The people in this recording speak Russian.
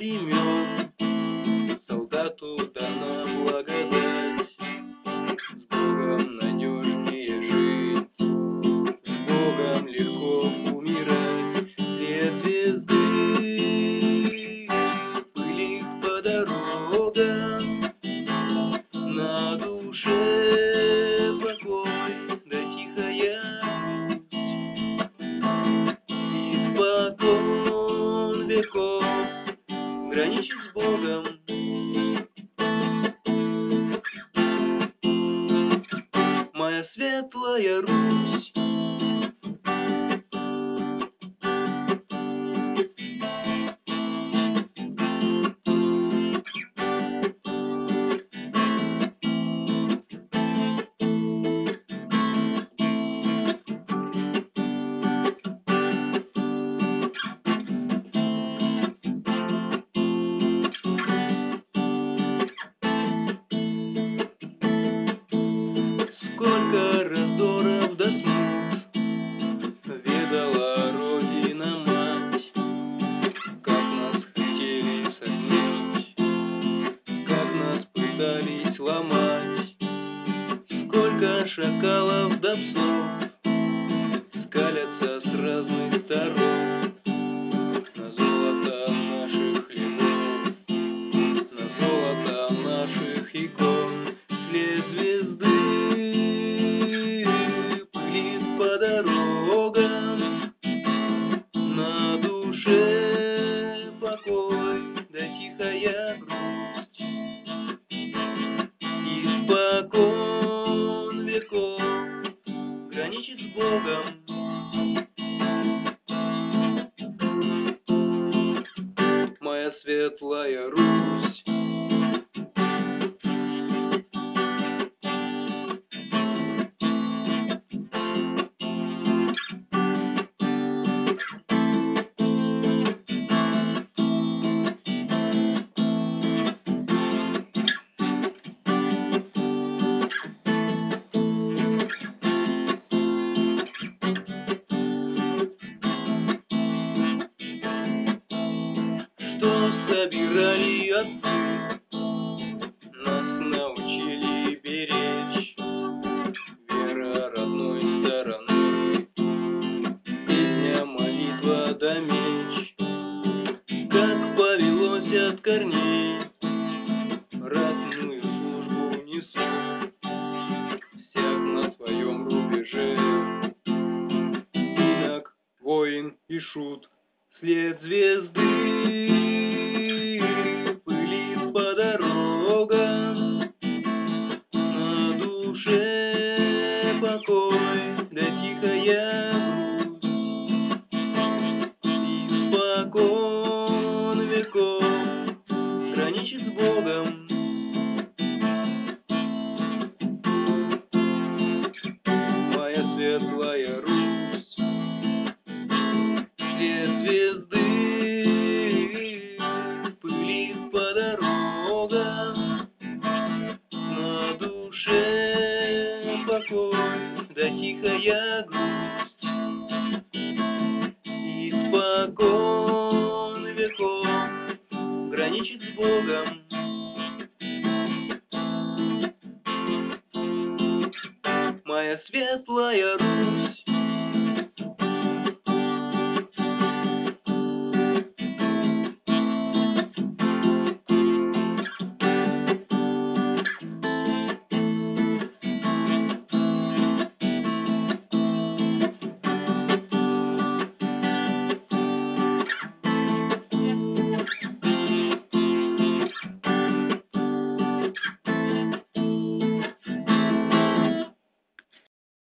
времен солдату дана благодать. С Богом надежнее жить, с Богом легко умирать. Свет звезды пылит по дорогам, на душе покой да тихая грусть. Испокон веков граничит с Богом моя светлая Русь. Сколько раздоров до смут ведала Родина-мать, как нас хотели согнуть, как нас пытались ломать. Сколько шакалов до псов скалятся с разных сторон на золото наших хлебов, на золото наших икон. След звезды пылит по дорогам, на душе покой да тихая грусть. Испокон веков граничит с Богом моя светлая Русь. Что собирали отцы, нас научили беречь. Вера родной стороны, песня, молитва да меч. Как повелось от корней, ратную службу несу, всяк на своем рубеже. Инок, воин и шут. След звезды пылит по дорогам, на душе покой да тихая грусть. Испокон веков граничит с Богом моя светлая Русь. След звезды пылит по дорогам, на душе покой да тихая грусть. Испокон веков граничит с Богом моя светлая Русь.